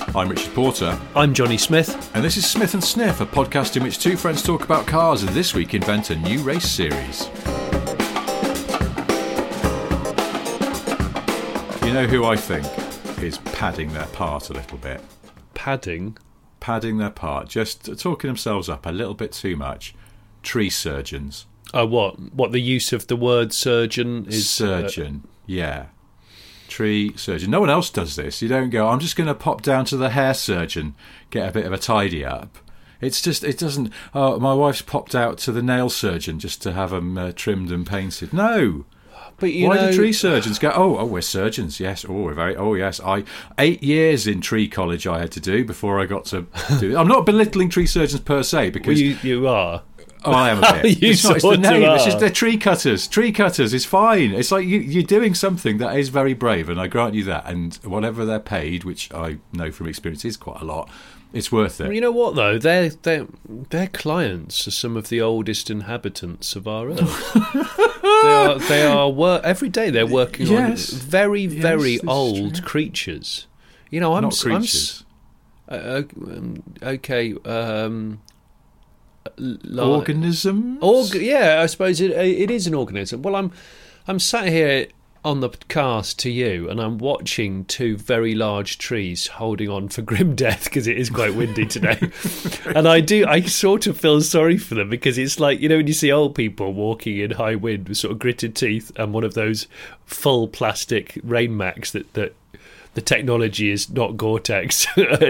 I'm Richard Porter. I'm Johnny Smith. And this is Smith and Sniff, a podcast in which two friends talk about cars and this week invent a new race series. You know who I think is padding their part a little bit? Padding their part, just talking themselves up a little bit too much. Tree surgeons. Oh, what the use of the word surgeon is? Surgeon, yeah. Tree surgeon. No one else does this. You don't go, I'm just going to pop down to the hair surgeon, get a bit of a tidy up. It's just, it doesn't, oh, my wife's popped out to the nail surgeon just to have them trimmed and painted. No. But Why do tree surgeons go, oh, we're surgeons, yes, yes. 8 years in tree college I had to do before I got to do it. I'm not belittling tree surgeons per se, because... Well, you are. Oh, I am a bit. It's the name. Are. It's just they're tree cutters. Tree cutters is fine. It's like you're doing something that is very brave, and I grant you that. And whatever they're paid, which I know from experience is quite a lot, it's worth it. Well, you know what though? Their clients are some of the oldest inhabitants of our Earth. they are every day. They're working on very old creatures. You know, not creatures. Okay. Organisms? Yeah, I suppose it is an organism. Well, I'm sat here on the cast to you, and I'm watching two very large trees holding on for grim death because it is quite windy today. And I sort of feel sorry for them, because it's like, you know, when you see old people walking in high wind with sort of gritted teeth and one of those full plastic rain macs that the technology is not Gore-Tex.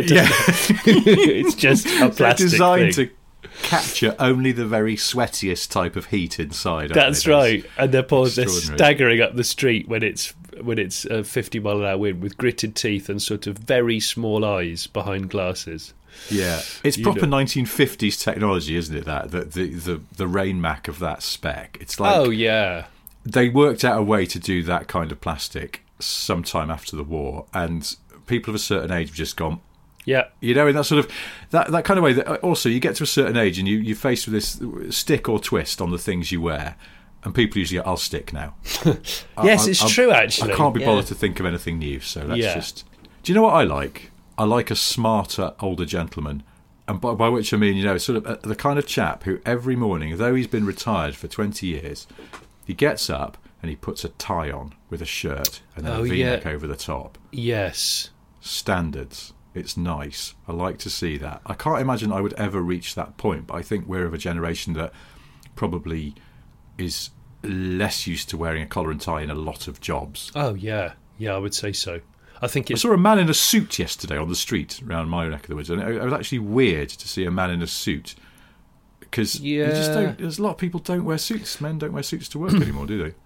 It's just a plastic designed thing. To capture only the very sweatiest type of heat inside. That's right. And they're staggering up the street when it's a 50 mile an hour wind with gritted teeth and sort of very small eyes behind glasses. Yeah, it's proper 1950s technology, isn't it? That the Rain Mac of that spec. It's like, oh yeah, they worked out a way to do that kind of plastic sometime after the war, and people of a certain age have just gone. Yeah, you know, in that sort of that kind of way. That also, you get to a certain age and you're faced with this stick or twist on the things you wear, and people usually go, "I'll stick now." Yes, it's true. Actually, I can't be bothered to think of anything new, so let's just. Do you know what I like? I like a smarter older gentleman, and by which I mean, you know, sort of the kind of chap who every morning, though he's been retired for 20 years, he gets up and he puts a tie on with a shirt and then a V-neck over the top. Yes, standards. It's nice. I like to see that. I can't imagine I would ever reach that point, but I think we're of a generation that probably is less used to wearing a collar and tie in a lot of jobs. Oh, yeah. Yeah, I would say so. I saw a man in a suit yesterday on the street around my neck of the woods, and it was actually weird to see a man in a suit, because there's a lot of people don't wear suits. Men don't wear suits to work anymore, do they?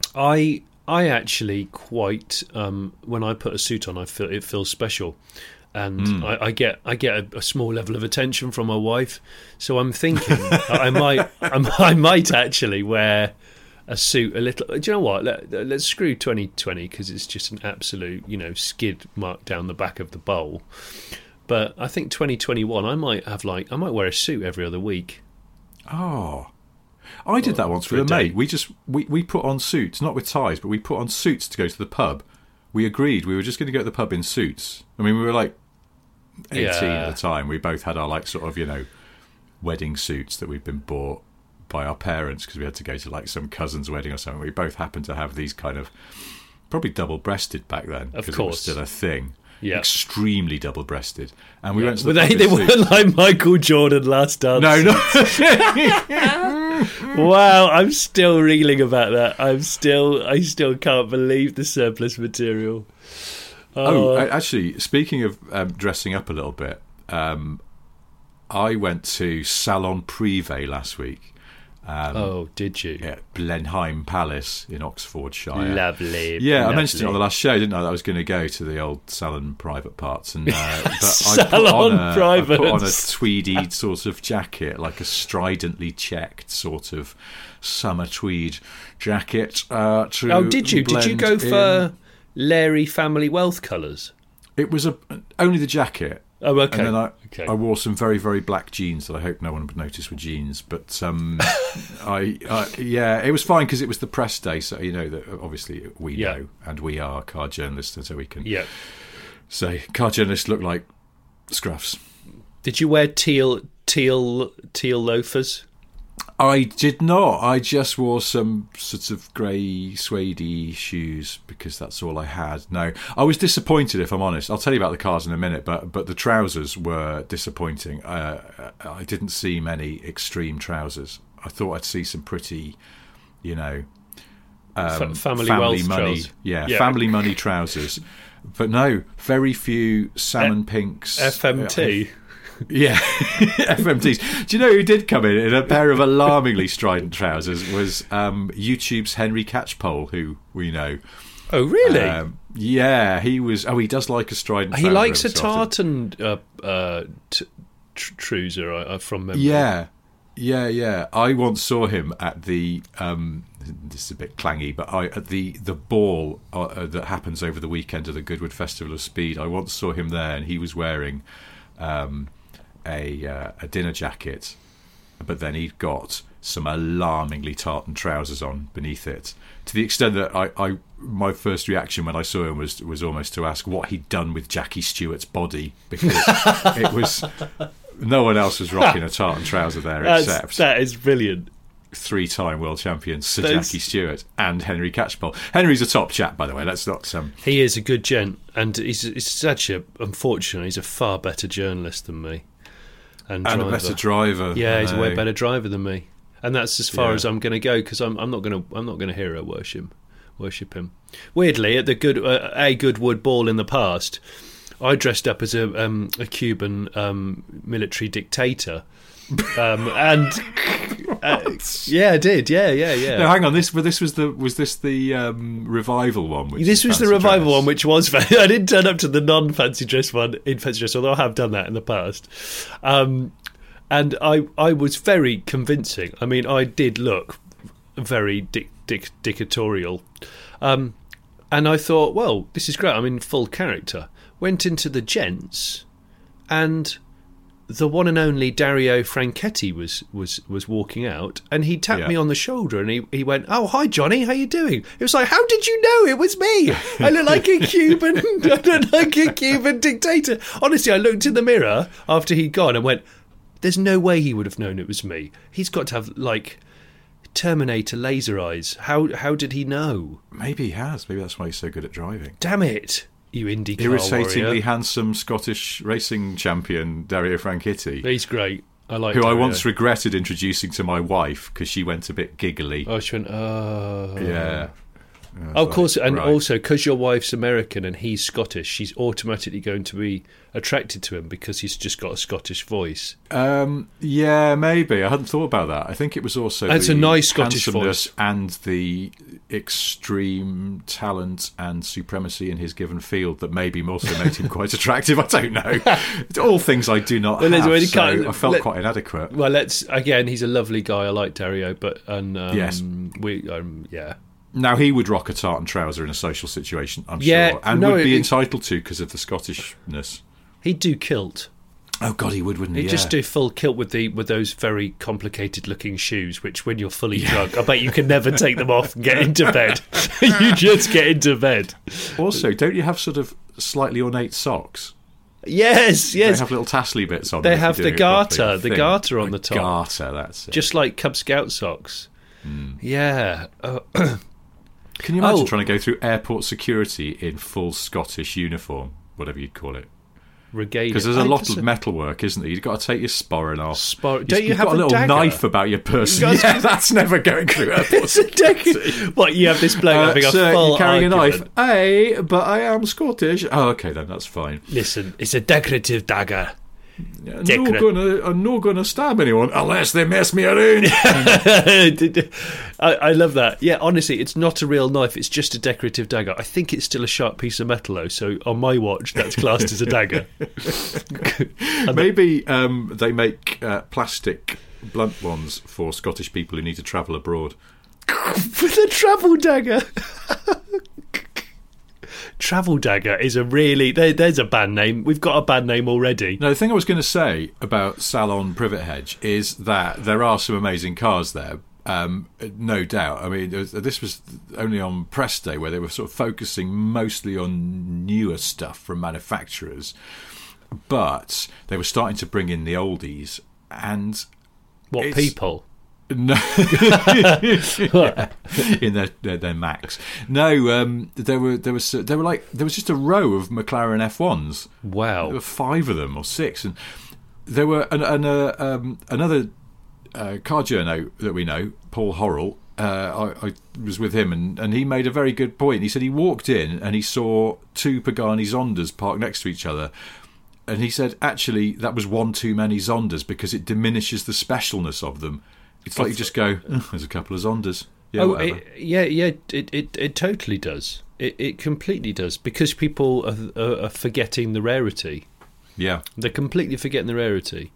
I actually quite, when I put a suit on, it feels special. And I get a small level of attention from my wife, so I'm thinking I might actually wear a suit a little. Do you know what? Let's screw 2020, because it's just an absolute, you know, skid mark down the back of the bowl. But I think 2021, I might wear a suit every other week. Oh, I did that once with a mate. We put on suits, not with ties, but we put on suits to go to the pub. We agreed we were just going to go to the pub in suits. I mean, we were like 18 at the time. We both had our, like, sort of, you know, wedding suits that we'd been bought by our parents because we had to go to, like, some cousin's wedding or something. We both happened to have these kind of, probably double-breasted back then, because it was still a thing. Yeah. Extremely double-breasted. And we went to the pub they weren't like Michael Jordan Last Dance. No, no. Wow, I'm still reeling about that. I still can't believe the surplus material. Actually, speaking of dressing up a little bit, I went to Salon Privé last week. Did you? Yeah, Blenheim Palace in Oxfordshire. Lovely. Yeah, lovely. I mentioned it on the last show, didn't I? That I was going to go to the old salon private parts, and I put on a tweedy sort of jacket, like a stridently checked sort of summer tweed jacket. Did you? Did you go for Larry family wealth colours? It was only the jacket. Oh, okay. And then I wore some very, very black jeans that I hope no one would notice were jeans. But it was fine because it was the press day. So, you know, that obviously we know, and we are car journalists, and so we can say car journalists look like Scruffs. Did you wear teal loafers? I did not. I just wore some sort of grey suede shoes because that's all I had. No, I was disappointed, if I'm honest. I'll tell you about the cars in a minute, but the trousers were disappointing. I didn't see many extreme trousers. I thought I'd see some pretty, family money, trousers. yeah, family money trousers. But no, very few salmon pinks. FMT. Yeah, FMTs. Do you know who did come in a pair of alarmingly strident trousers? Was YouTube's Henry Catchpole, who we know. Oh, really? Yeah, he was. Oh, he does like a strident. He likes a tartan trouser from memory. Yeah. I once saw him at the. This is a bit clangy, but at the ball that happens over the weekend of the Goodwood Festival of Speed. I once saw him there, and he was wearing. A dinner jacket, but then he'd got some alarmingly tartan trousers on beneath it, to the extent that my first reaction when I saw him was almost to ask what he'd done with Jackie Stewart's body, because it was no one else was rocking a tartan trouser there except that is brilliant. 3-time world champion Sir Jackie Stewart and Henry Catchpole. Henry's a top chap, by the way. Let's not. He is a good gent, and he's such a. Unfortunately, he's a far better journalist than me, and a better driver. Yeah, he's a way better driver than me, and that's as far as I'm going to go, because I'm not going to hero worship him. Weirdly, at the Goodwood Ball in the past, I dressed up as a Cuban military dictator. Yeah, I did. Yeah. No, hang on. Was this the revival one? This was the revival one, which was. I didn't turn up to the non-fancy dress one in fancy dress, although I have done that in the past. And I was very convincing. I mean, I did look very dictatorial, and I thought, well, this is great. I'm in full character. Went into the gents, and the one and only Dario Franchetti was walking out, and he tapped me on the shoulder, and he went, "Oh, hi Johnny, how you doing?" It was like, "How did you know it was me? I look like a Cuban, dictator." Honestly, I looked in the mirror after he'd gone and went, "There's no way he would have known it was me. He's got to have like Terminator laser eyes. How did he know?" Maybe he has. Maybe that's why he's so good at driving. Damn it. You IndyCar irritatingly warrior. Handsome Scottish racing champion Dario Franchitti. He's great. I like who Dario. I once regretted introducing to my wife because she went a bit giggly. Oh, she went, oh. Yeah. Of course, and right. Also because your wife's American and he's Scottish, she's automatically going to be attracted to him because he's just got a Scottish voice. Yeah, maybe. I hadn't thought about that. I think it was also a nice Scottish voice and the extreme talent and supremacy in his given field that maybe also made him quite attractive. I don't know. It's all things I do not have, so I felt quite inadequate. Well, he's a lovely guy. I like Dario, but yes. Yeah. Now, he would rock a tartan trouser in a social situation, I'm sure, and would be entitled to because of the Scottishness. He'd do kilt. Oh, God, he would, wouldn't he? He'd just do full kilt with those very complicated-looking shoes, which, when you're fully drunk, I bet you can never take them off and get into bed. You just get into bed. Also, don't you have sort of slightly ornate socks? Yes. They have little tassely bits on them. They have the garter on the top. Garter, that's it. Just like Cub Scout socks. Yeah. Can you imagine trying to go through airport security in full Scottish uniform, whatever you'd call it? Regalia. Because there's a lot of metalwork, isn't there? You've got to take your sporran off. Don't you have got a little dagger? knife about your person? Yeah, that's never going through airport security. What, you have this bloke having a sir, full you're carrying argument. a knife? Aye, but I am Scottish. Oh, okay, then that's fine. Listen, it's a decorative dagger. I'm not gonna stab anyone unless they mess me around. I love that. Yeah, honestly, it's not a real knife. It's just a decorative dagger. I think it's still a sharp piece of metal, though. So on my watch, that's classed as a dagger. Maybe they make plastic blunt ones for Scottish people who need to travel abroad. With a travel dagger. Travel Dagger is a really... There's a band name. We've got a band name already. No, the thing I was going to say about Salon Privet Hedge is that there are some amazing cars there, no doubt. I mean, this was only on press day where they were sort of focusing mostly on newer stuff from manufacturers. but they were starting to bring in the oldies, and what people? No, yeah, in their Macs. No, there was just a row of McLaren F1s. Wow, there were 5 of them or 6, and there were another car journo that we know, Paul Horrell. I was with him, and he made a very good point. He said he walked in and he saw 2 Pagani Zondas parked next to each other. And he said, actually, that was one too many Zondas because it diminishes the specialness of them. It's like you just go, there's a couple of Zondas. Yeah, it totally does. It completely does, because people are forgetting the rarity. Yeah. They're completely forgetting the rarity.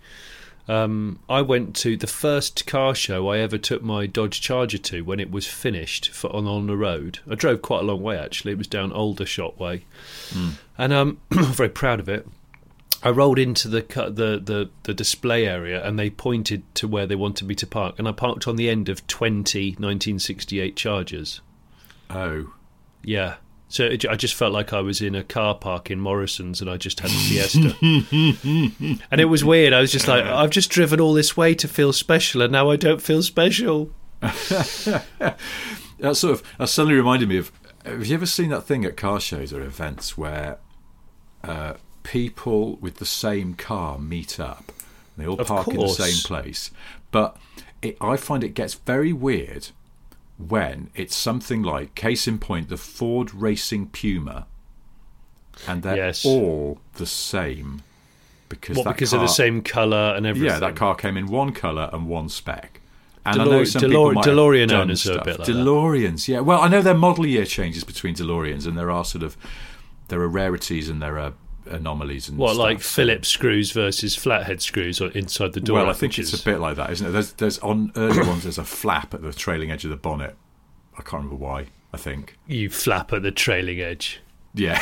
I went to the first car show I ever took my Dodge Charger to when it was finished on the road. I drove quite a long way, actually. It was down Aldershot way. And I'm very proud of it. I rolled into the display area, and they pointed to where they wanted me to park, and I parked on the end of 20 1968 Chargers. Oh. Yeah. So I just felt like I was in a car park in Morrison's, and I just had a Fiesta. And it was weird. I was just like, I've just driven all this way to feel special, and now I don't feel special. That suddenly reminded me of, have you ever seen that thing at car shows or events where people with the same car meet up? They all park in the same place. But I find it gets very weird when it's something like, case in point, the Ford Racing Puma, and they're all the same. Because of the same colour and everything? Yeah, that car came in one colour and one spec. And I know some people might DeLorean have owners done are a bit like DeLoreans, yeah. Well, I know there are model year changes between DeLoreans, and there are rarities and there are anomalies and stuff. Like Phillips screws versus flathead screws inside the door? Well, I think it's a bit like that, isn't it? There's on early ones there's a flap at the trailing edge of the bonnet. I can't remember why. I think you flap at the trailing edge. Yeah.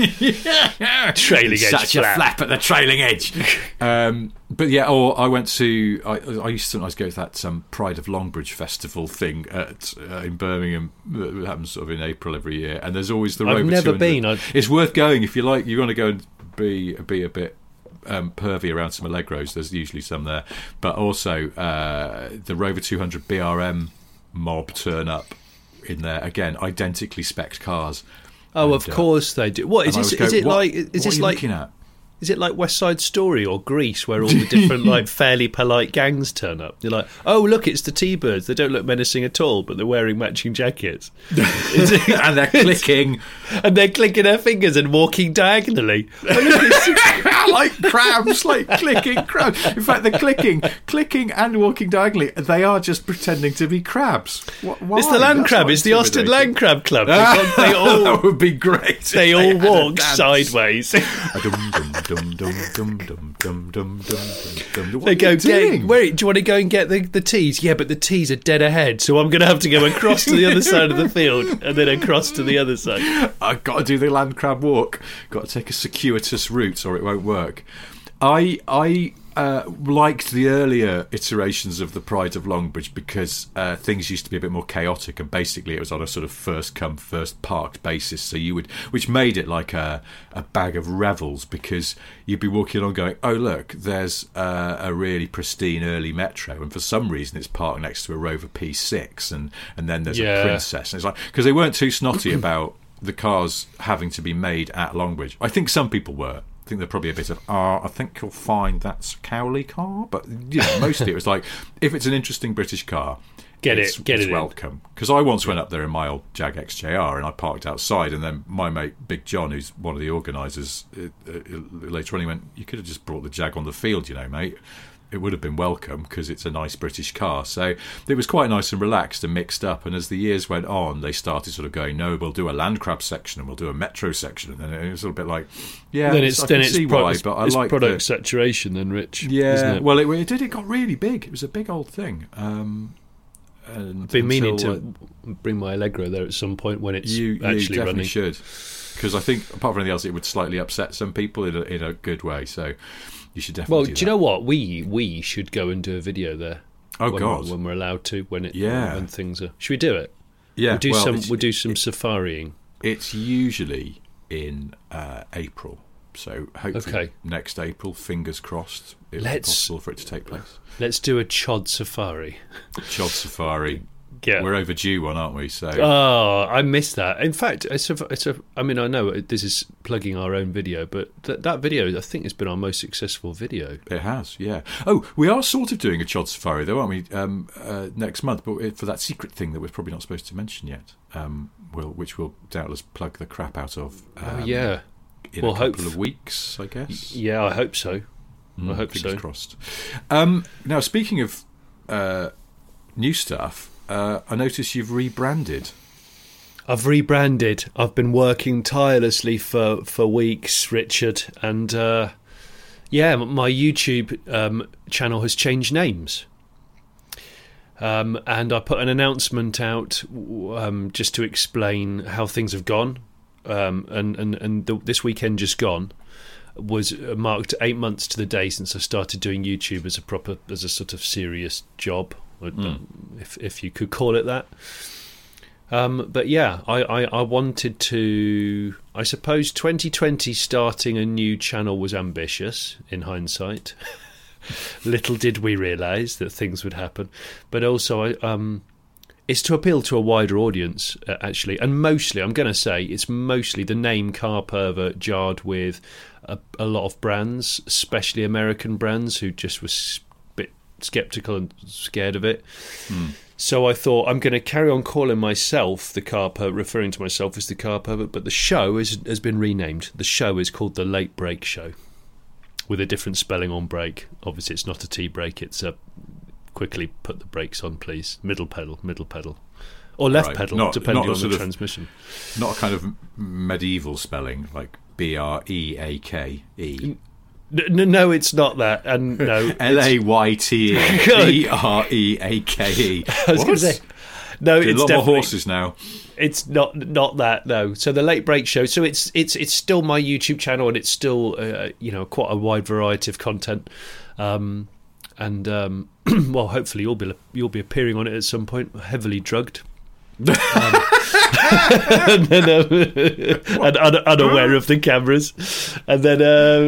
Trailing edge such flap. A flap at the trailing edge. But yeah, or I went to I used to sometimes go to that Pride of Longbridge festival thing in Birmingham that happens sort of in April every year, and there's always the Rover. I've never been. It's worth going if you like. You want to go and be a bit pervy around some Allegros. There's usually some there, but also the Rover 200 BRM mob turn up in there again, identically spec'd cars. Oh, and, of course they do. What is this? Is it like? Is this like? Looking at? Is it like West Side Story or Grease, where all the different like fairly polite gangs turn up? You're like, oh look, it's the T-Birds. They don't look menacing at all, but they're wearing matching jackets, and they're clicking, and they're clicking their fingers and walking diagonally, like crabs, like clicking crabs. In fact, they're clicking and walking diagonally. They are just pretending to be crabs. Why? It's the Land Crab. It's the Austin Land Crab Club. They all, that would be great. They all walk sideways. They go, wait, do you want to go and get the tees? Yeah, but the tees are dead ahead, so I'm going to have to go across to the other side of the field and then across to the other side. I've got to do the land crab walk. Got to take a circuitous route or it won't work. I liked the earlier iterations of the Pride of Longbridge because things used to be a bit more chaotic, and basically it was on a sort of first come first parked basis. So which made it like a bag of revels, because you'd be walking along going, oh look, there's a really pristine early Metro, and for some reason it's parked next to a Rover P6, and then there's a Princess, and it's like, because they weren't too snotty about the cars having to be made at Longbridge. I think some people were. I think they're probably a bit of, I think you'll find that's a Cowley car. But mostly it was like, if it's an interesting British car, it's welcome. Because I once went up there in my old Jag XJR and I parked outside, and then my mate Big John, who's one of the organisers, later on he went, you could have just brought the Jag on the field, mate. It would have been welcome because it's a nice British car. So it was quite nice and relaxed and mixed up. And as the years went on, they started sort of going, no, we'll do a Land Crab section and we'll do a Metro section. And then it was a little bit like, it's product saturation then, Rich. Yeah, isn't it? Well, it got really big. It was a big old thing. I've been meaning to bring my Allegro there at some point when it's actually running. You should. Because I think, apart from anything else, it would slightly upset some people in a good way. So you should definitely do that. Do you know what? We should go and do a video there. God. When we're allowed to, when things are... Should we do it? Yeah. We'll do some safarying. It's usually in April. So hopefully next April, fingers crossed, it'll be possible for it to take place. Let's do a Chod Safari. Chod Safari. Yeah. We're overdue one, aren't we? So. Oh, I missed that. In fact, I mean, I know this is plugging our own video, but that video, I think, has been our most successful video. It has, yeah. Oh, we are sort of doing a Chod Safari, though, aren't we? Next month, but for that secret thing that we're probably not supposed to mention yet, which we'll doubtless plug the crap out of. Yeah. In a couple of weeks, I guess. Yeah, I hope so. I hope fingers crossed. Now, speaking of new stuff. I notice you've rebranded. I've rebranded. I've been working tirelessly for weeks, Richard, and my YouTube channel has changed names. And I put an announcement out just to explain how things have gone. This weekend just gone was marked 8 months to the day since I started doing YouTube as a sort of serious job. If you could call it that. But yeah, I wanted to... I suppose 2020 starting a new channel was ambitious, in hindsight. Little did we realise that things would happen. But also, it's to appeal to a wider audience, actually. And mostly, I'm going to say, it's mostly the name Car Pervert jarred with a lot of brands, especially American brands, who just was skeptical and scared of it. So I thought, I'm going to carry on calling myself the Car Pervert, referring to myself as the Car Pervert, but the show has been renamed. The show is called The Late Break Show, with a different spelling on break. Obviously it's not a T break, it's a quickly put the brakes on please, middle pedal, or left pedal, depending on the transmission. Not a kind of medieval spelling like BREAKE. No, it's not that. And no, LAYTE BREAKE. I was going to say, no, it's a lot more horses now. It's not that. No. So the Late Break Show. So it's still my YouTube channel, and it's still quite a wide variety of content. Well, hopefully you'll be appearing on it at some point, heavily drugged. And unaware of the cameras, and then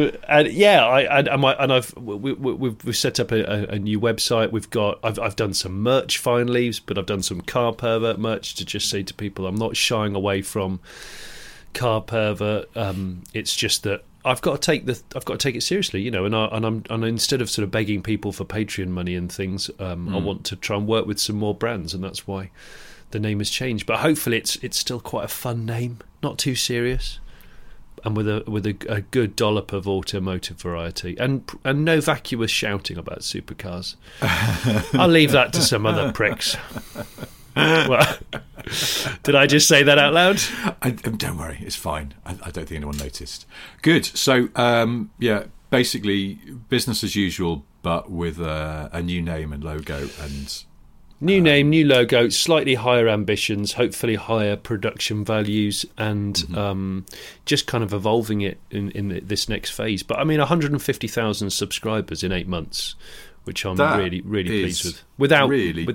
we've set up a new website. I've done some merch finally, but I've done some Car Pervert merch to just say to people I'm not shying away from Car Pervert. It's just that I've got to take it seriously, and instead of sort of begging people for Patreon money and things, I want to try and work with some more brands, and that's why the name has changed. But hopefully it's still quite a fun name, not too serious, and with a good dollop of automotive variety, and no vacuous shouting about supercars. I'll leave that to some other pricks. Well, did I just say that out loud? Don't worry, it's fine. I don't think anyone noticed. Good. So basically business as usual, but with a new name and logo and. New name, new logo, slightly higher ambitions, hopefully higher production values, and just kind of evolving it in this next phase. But I mean, 150,000 subscribers in 8 months, which I'm really pleased with. Without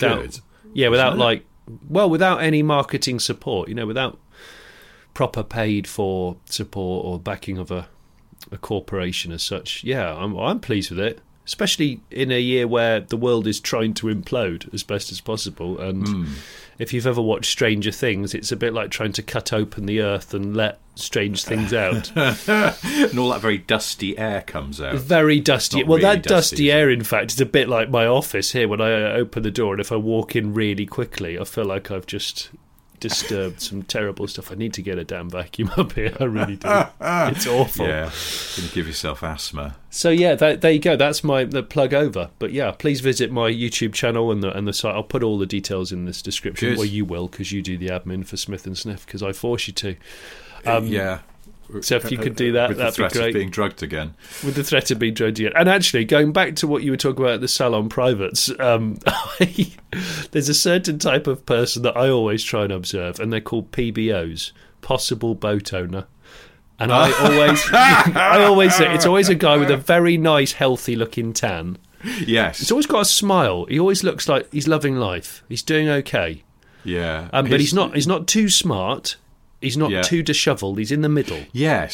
any marketing support, without proper paid for support or backing of a corporation as such. Yeah, I'm pleased with it. Especially in a year where the world is trying to implode as best as possible. And if you've ever watched Stranger Things, it's a bit like trying to cut open the earth and let strange things out. And all that very dusty air comes out. Very dusty. Well, really that dusty air, in fact, is a bit like my office here. When I open the door and if I walk in really quickly, I feel like I've just disturbed some terrible stuff. I need to get a damn vacuum up here. I really do. It's awful. Yeah, going to give yourself asthma. So yeah, there you go. That's the plug over. But yeah, please visit my YouTube channel and the site. I'll put all the details in this description. Good. Well, you will, because you do the admin for Smith and Sniff, because I force you to. Yeah. So if you could do that, that'd be great. With the threat of being drugged again. With the threat of being drugged again. And actually, going back to what you were talking about at the salon privates, there's a certain type of person that I always try and observe, and they're called PBOs, possible boat owner. And I always say it's always a guy with a very nice, healthy-looking tan. Yes. He's always got a smile. He always looks like he's loving life. He's doing okay. Yeah. But he's not too smart. He's not too dishevelled. He's in the middle. Yes.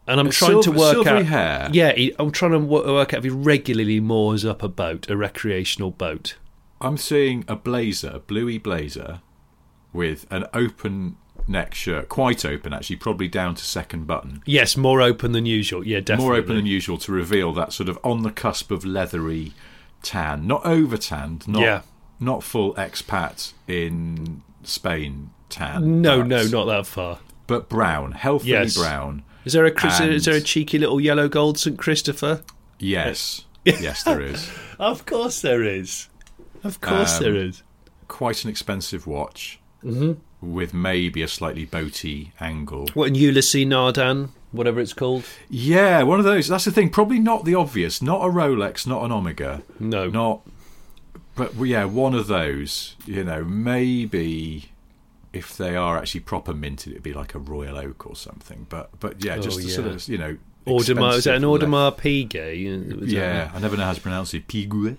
And I'm trying to work silvery out. hair. Yeah, I'm trying to work out if he regularly moors up a recreational boat. I'm seeing a bluey blazer, with an open neck shirt, quite open actually, probably down to second button. Yes, more open than usual. Yeah, definitely. More open than usual to reveal that sort of on the cusp of leathery tan, not over tanned, not full expat in Spain tan. No, not that far. But brown, healthily brown. Is there a cheeky little yellow gold St. Christopher? Yes. Yes, there is. Of course there is. Of course there is. Quite an expensive watch. Mm-hmm. With maybe a slightly boaty angle. What, an Ulysses Nardan, whatever it's called? Yeah, one of those. That's the thing. Probably not the obvious. Not a Rolex, not an Omega. No. But yeah, one of those. Maybe if they are actually proper minted, it'd be like a Royal Oak or something. But yeah, sort of, Audemars, is that an Audemars Piguet? Yeah, I never know how to pronounce it. Piguet.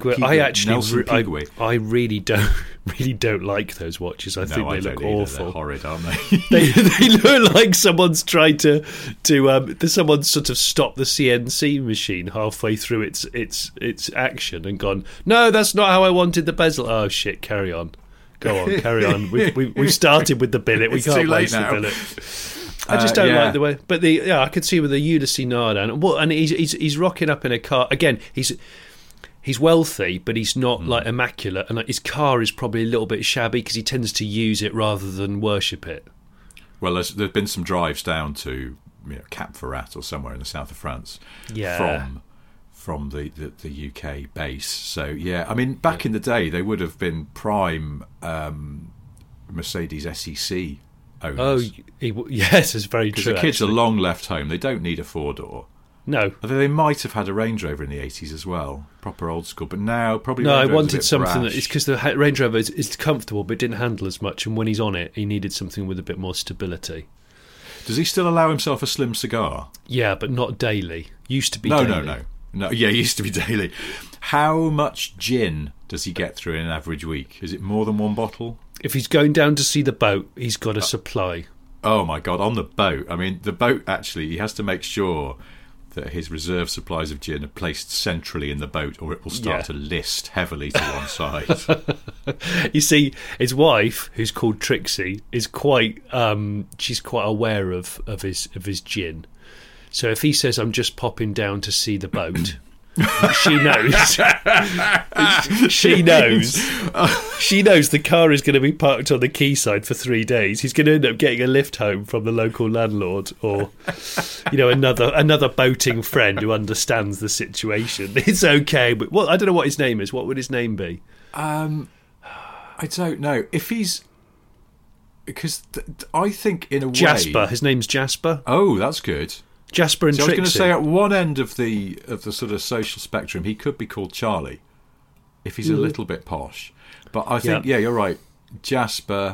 I really don't like those watches. I think they look awful. They're horrid, aren't they? they look like someone's tried to someone's sort of stopped the CNC machine halfway through its action and gone, no, that's not how I wanted the bezel. Oh shit, carry on. Go on, carry on. We've started with the billet. We can't waste the billet. I just don't like the way. But I could see with the Ulysses Nardan. And he's rocking up in a car again. He's wealthy, but he's not like immaculate, and his car is probably a little bit shabby because he tends to use it rather than worship it. Well, there's been some drives down to Cap Ferrat or somewhere in the south of France. Yeah. From the UK base. So yeah, I mean, back in the day, they would have been prime Mercedes SEC owners. Oh, yes, it's very true. Because the kids are long left home. They don't need a four-door. No. Although they might have had a Range Rover in the 80s as well. Proper old school. But now, probably No, Range I wanted something brash. it's because the Range Rover is comfortable but didn't handle as much, and when he's on it, he needed something with a bit more stability. Does he still allow himself a slim cigar? Yeah, but not daily. Used to be daily. No, yeah, it used to be daily. How much gin does he get through in an average week? Is it more than one bottle? If he's going down to see the boat, he's got a supply. Oh, my God, on the boat. I mean, the boat, actually, he has to make sure that his reserve supplies of gin are placed centrally in the boat, or it will start to list heavily to one side. You see, his wife, who's called Trixie, is quite she's quite aware of his gin. So if he says, I'm just popping down to see the boat, she knows. She knows the car is going to be parked on the quayside for 3 days. He's going to end up getting a lift home from the local landlord, or another boating friend who understands the situation. It's okay, but I don't know what his name is. What would his name be? I don't know. If he's because I think in a way Jasper. His name's Jasper. Oh, that's good. Jasper and Trixie. I was going to say, at one end of the sort of social spectrum, he could be called Charlie, if he's a little bit posh. But I think, you're right. Jasper,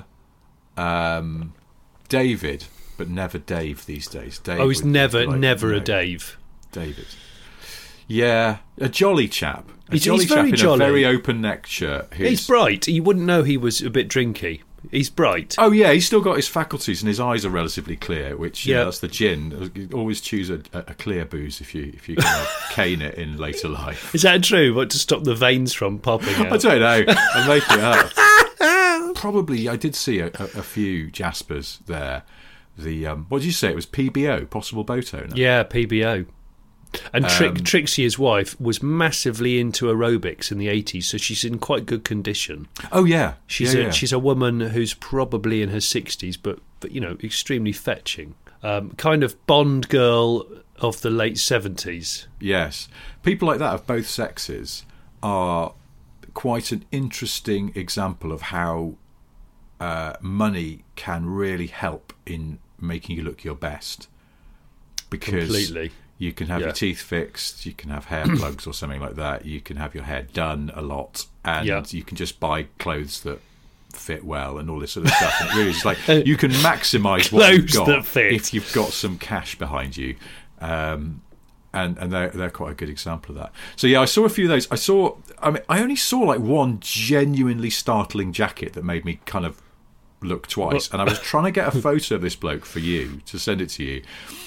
David, but never Dave these days. Dave he's never a Dave. David. Yeah, a jolly chap. He's jolly very chap jolly. In a very open neck shirt. He's bright. You wouldn't know he was a bit drinky. He's bright. Oh yeah, he's still got his faculties, and his eyes are relatively clear. Which that's the gin. You always choose a clear booze if you can cane it in later life. Is that true? What, to stop the veins from popping out? I don't know. I'm making it up. Probably, I did see a few Jaspers there. The what did you say? It was PBO, possible boat owner. Yeah, PBO. And Trixie, his wife, was massively into aerobics in the 80s, so she's in quite good condition. Oh, yeah. She's a woman who's probably in her 60s, but extremely fetching. Kind of Bond girl of the late 70s. Yes. People like that of both sexes are quite an interesting example of how money can really help in making you look your best. Because completely. You can have your teeth fixed, you can have hair plugs or something like that, you can have your hair done a lot, and you can just buy clothes that fit well and all this sort of stuff. And it really is like you can maximise what you've got if you've got some cash behind you. And they're quite a good example of that. So yeah, I saw a few of those. I only saw like one genuinely startling jacket that made me kind of look twice, and I was trying to get a photo of this bloke for you to send it to you.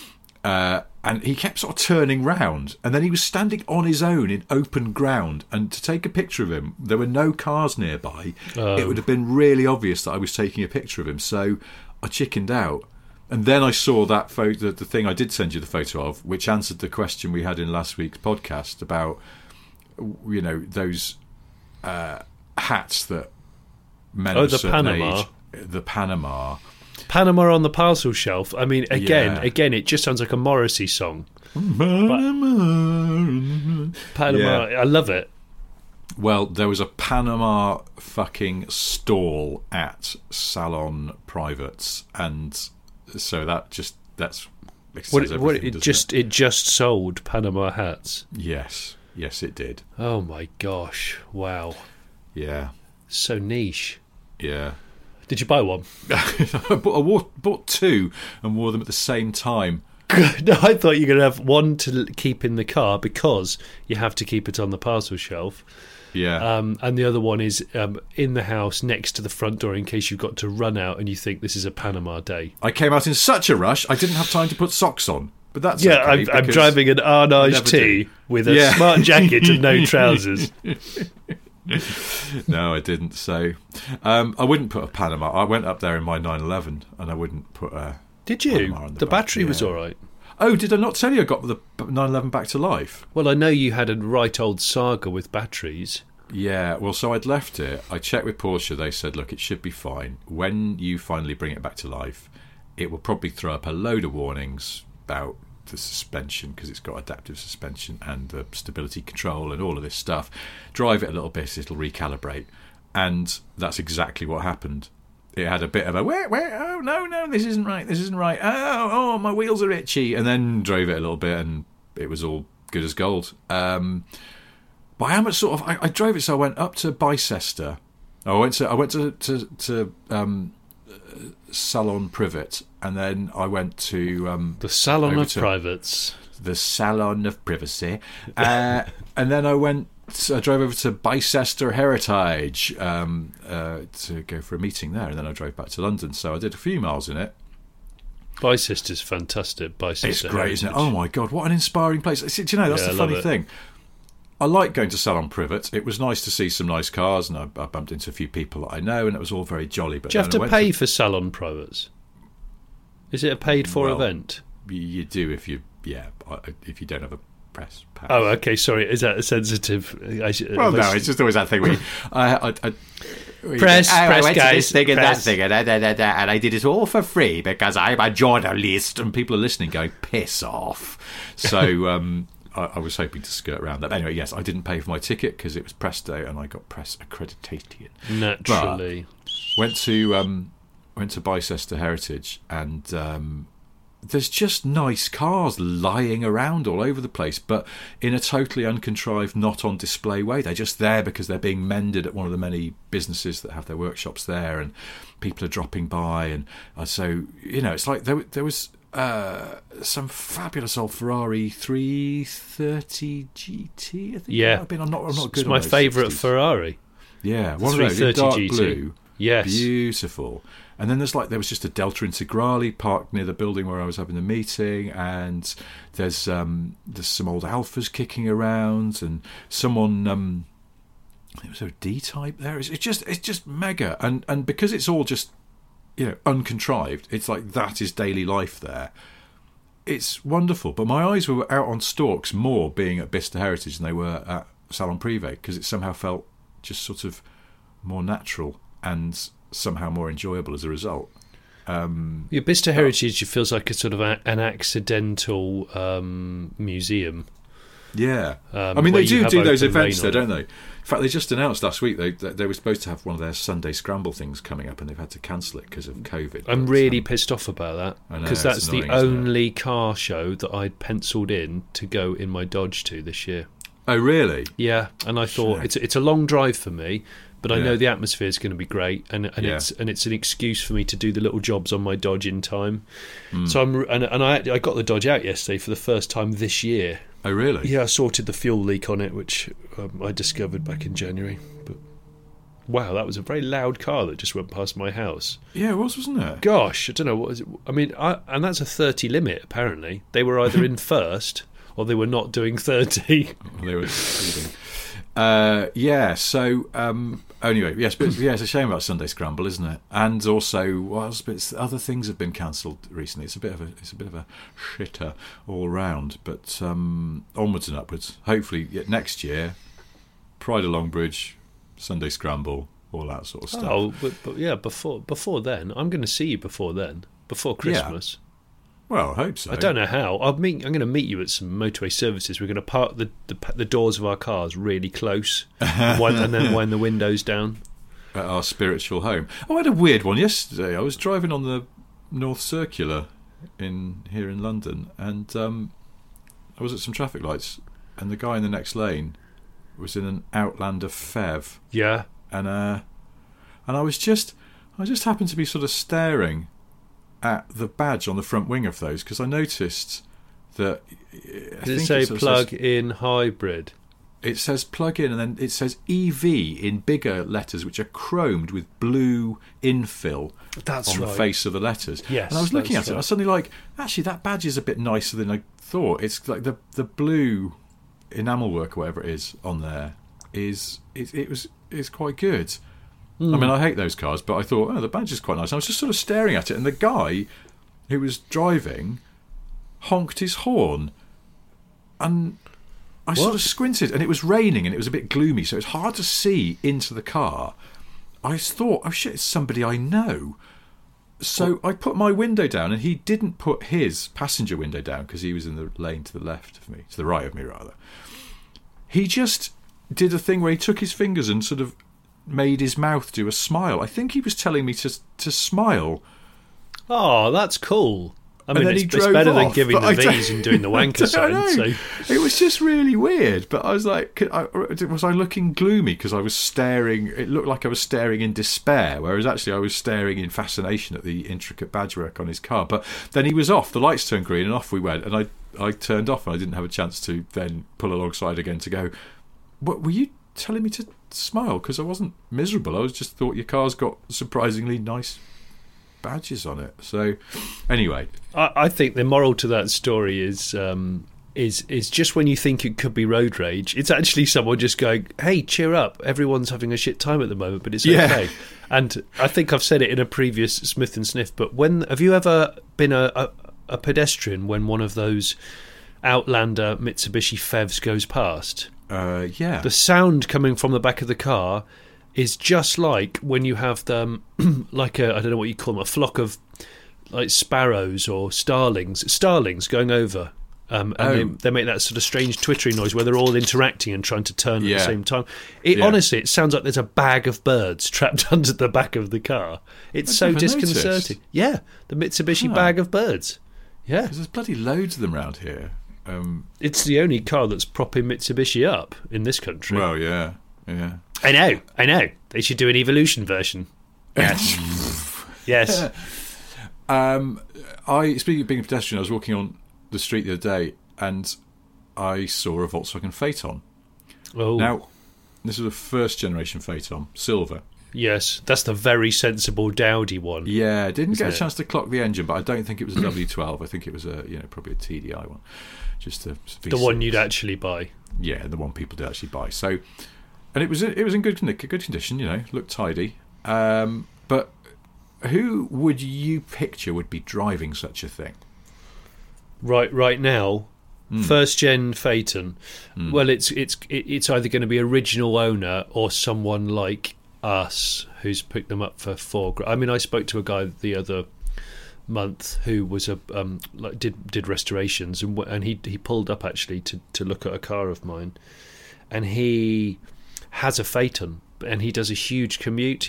and he kept sort of turning round, and then he was standing on his own in open ground, and to take a picture of him, there were no cars nearby. It would have been really obvious that I was taking a picture of him, so I chickened out. And then I saw that photo, the thing I did send you the photo of, which answered the question we had in last week's podcast about, you know, those hats that men of a certain age, the Panama on the parcel shelf. I mean, again, it just sounds like a Morrissey song. Panama, I love it. Well, there was a Panama fucking stall at Salon Privates, and so that's it just sold Panama hats. Yes, it did. Oh my gosh! Wow. Yeah. So niche. Yeah. Did you buy one? I bought two and wore them at the same time. No, I thought you were going to have one to keep in the car because you have to keep it on the parcel shelf. Yeah. And the other one is in the house next to the front door in case you've got to run out and you think this is a Panama day. I came out in such a rush, I didn't have time to put socks on. But that's okay, I'm driving an Arnage T with a smart jacket and no trousers. No, I didn't. So I wouldn't put a Panama. I went up there in my 911 and I wouldn't put a Did you? Panama on the battery was all right. Oh, did I not tell you I got the 911 back to life? Well, I know you had a right old saga with batteries. Yeah, well, so I'd left it. I checked with Porsche. They said, look, it should be fine. When you finally bring it back to life, it will probably throw up a load of warnings about the suspension because it's got adaptive suspension and the stability control and all of this stuff. Drive it a little bit, it'll recalibrate. And that's exactly what happened. It had a bit of a oh no, this isn't right, oh my wheels are itchy, and then drove it a little bit and it was all good as gold. But I am sort of I drove it, so I went up to Bicester. I went to Salon Privet, and then I went to the Salon of Privates, the Salon of Privacy, and then I drove over to Bicester Heritage to go for a meeting there, and then I drove back to London. So I did a few miles in it. Bicester's fantastic. Bicester, it's great, Heritage. Isn't it? Oh my god, what an inspiring place! Do you know, that's the funny thing. I like going to Salon Privet. It was nice to see some nice cars, and I bumped into a few people that I know, and it was all very jolly. But do you have to pay for Salon Privates? Is it a paid-for event? You do if you don't have a press pass. Oh, okay. Sorry, is that a sensitive? No, it's just always that thing where press, I went guys, to this thing press. and that thing, and I did it all for free because I'm a journalist, and people are listening, going piss off. So. I was hoping to skirt around that. But anyway, yes, I didn't pay for my ticket because it was press day and I got press accreditation. Naturally. But went to Bicester Heritage, and there's just nice cars lying around all over the place, but in a totally uncontrived, not on display way. They're just there because they're being mended at one of the many businesses that have their workshops there, and people are dropping by. And so, you know, it's like there was... some fabulous old Ferrari 330 GT. I think. Yeah, I'm not good. It's my favourite Ferrari. Yeah, one of those in dark GT. blue. Yes, beautiful. And then there was just a Delta Integrale parked near the building where I was having the meeting, and there's some old Alphas kicking around, and someone it was a D-Type there. It's just mega, and because it's all just, you know, uncontrived, it's like that is daily life there. It's wonderful. But my eyes were out on stalks more being at Bicester Heritage than they were at Salon Privé, because it somehow felt just sort of more natural and somehow more enjoyable as a result. Your Bicester Heritage feels like a sort of an accidental museum. Yeah. I mean, they do those events there, don't they? In fact, they just announced last week they were supposed to have one of their Sunday Scramble things coming up, and they've had to cancel it because of COVID. I'm really pissed off about that, because that's the only car show that I'd penciled in to go in my Dodge to this year. Oh, really? Yeah, and I thought it's a long drive for me, but I know the atmosphere is going to be great, and it's an excuse for me to do the little jobs on my Dodge in time. So I got the Dodge out yesterday for the first time this year. Oh, really? Yeah, I sorted the fuel leak on it, which I discovered back in January. But Wow, that was a very loud car that just went past my house. Yeah, it was, wasn't it? Gosh, I don't know what is it. I mean, and that's a 30 limit. Apparently, they were either in first or they were not doing 30. They were speeding. Anyway, yes, but yeah, it's a shame about Sunday Scramble, isn't it? And also, other things have been cancelled recently. It's a bit of a shitter all round. But onwards and upwards. Hopefully, next year, Pride of Longbridge, Sunday Scramble, all that sort of stuff. Oh, but yeah, before then, I'm going to see you before then, before Christmas. Yeah. Well, I hope so. I don't know how. I'm going to meet you at some motorway services. We're going to park the doors of our cars really close, and then wind the windows down. At our spiritual home. I had a weird one yesterday. I was driving on the North Circular here in London, and I was at some traffic lights, and the guy in the next lane was in an Outlander Fev. Yeah. And I just happened to be sort of staring at the badge on the front wing of those, because I noticed that Does it say plug-in hybrid? It says plug-in, and then it says EV in bigger letters, which are chromed with blue infill on the face of the letters. Yes, and I was looking at it, and I was suddenly like, actually, that badge is a bit nicer than I thought. It's like the blue enamel work or whatever it is on there is quite good. I mean, I hate those cars, but I thought, the badge is quite nice. I was just sort of staring at it, and the guy who was driving honked his horn, and I sort of squinted, and it was raining, and it was a bit gloomy, so it's hard to see into the car. I thought, oh shit, it's somebody I know. So I put my window down, and he didn't put his passenger window down because he was in the lane to the left of me, to the right of me rather. He just did a thing where he took his fingers and sort of made his mouth do a smile. I think he was telling me to smile. Oh, that's cool. I mean, it's better than giving the V's and doing the wanker sign. So. It was just really weird. But I was like, was I looking gloomy because I was staring? It looked like I was staring in despair, whereas actually I was staring in fascination at the intricate badge work on his car. But then he was off. The lights turned green, and off we went. And I turned off, and I didn't have a chance to then pull alongside again to go, what were you telling me to smile? Because I wasn't miserable. I just thought your car's got surprisingly nice badges on it. So anyway, I think the moral to that story is just when you think it could be road rage, it's actually someone just going, hey, cheer up, everyone's having a shit time at the moment, but it's okay. And I think I've said it in a previous Smith and Sniff, but have you ever been a pedestrian when one of those Outlander Mitsubishi Fevs goes past? Yeah. The sound coming from the back of the car is just like when you have them, I don't know what you call them, a flock of like sparrows or starlings going over. And they make that sort of strange twittering noise where they're all interacting and trying to turn at the same time. Honestly, it sounds like there's a bag of birds trapped under the back of the car. It's so disconcerting. Noticed. Yeah, the Mitsubishi bag of birds. Yeah. There's bloody loads of them around here. It's the only car that's propping Mitsubishi up in this country. Well, yeah. I know. They should do an Evolution version. Yes. Yes. Speaking of being a pedestrian, I was walking on the street the other day, and I saw a Volkswagen Phaeton. Oh. Now, this is a first-generation Phaeton, silver. Yes, that's the very sensible Dowdy one. Yeah, I didn't get a chance to clock the engine, but I don't think it was a W12. I think it was probably a TDI one. Just a V6. The one you'd actually buy. Yeah, the one people did actually buy. So, and it was in good condition. Looked tidy. But who would you picture would be driving such a thing? Right now, first gen Phaeton. Well, it's either going to be original owner or someone like us who's picked them up for $4,000. I mean, I spoke to a guy the other month who was did restorations, and he pulled up actually to look at a car of mine, and he has a Phaeton, and he does a huge commute.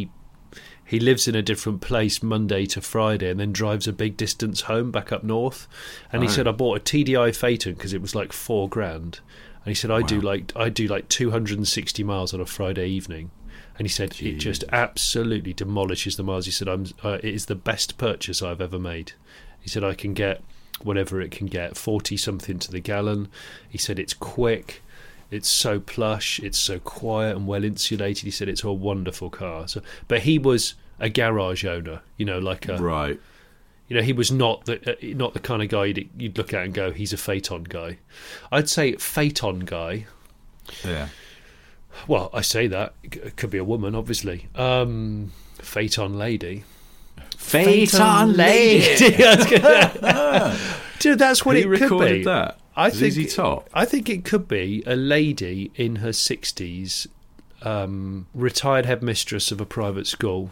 He lives in a different place Monday to Friday, and then drives a big distance home back up north. And he said, I bought a TDI Phaeton because it was like $4,000, and he said I do like 260 miles on a Friday evening. And he said, Jeez. It just absolutely demolishes the miles. He said, it is the best purchase I've ever made. He said, I can get whatever it can get, 40-something to the gallon. He said, it's quick. It's so plush, it's so quiet and well insulated. He said it's a wonderful car. So, but he was a garage owner, like a right. He was not the kind of guy you'd look at and go, he's a Phaeton guy. I'd say Phaeton guy. Yeah. Well, I say that it could be a woman, obviously. Phaeton lady. Phaeton lady. Dude, that's what Who it could be. recorded that? I think ZZ Top. I think it could be a lady in her 60s, retired headmistress of a private school.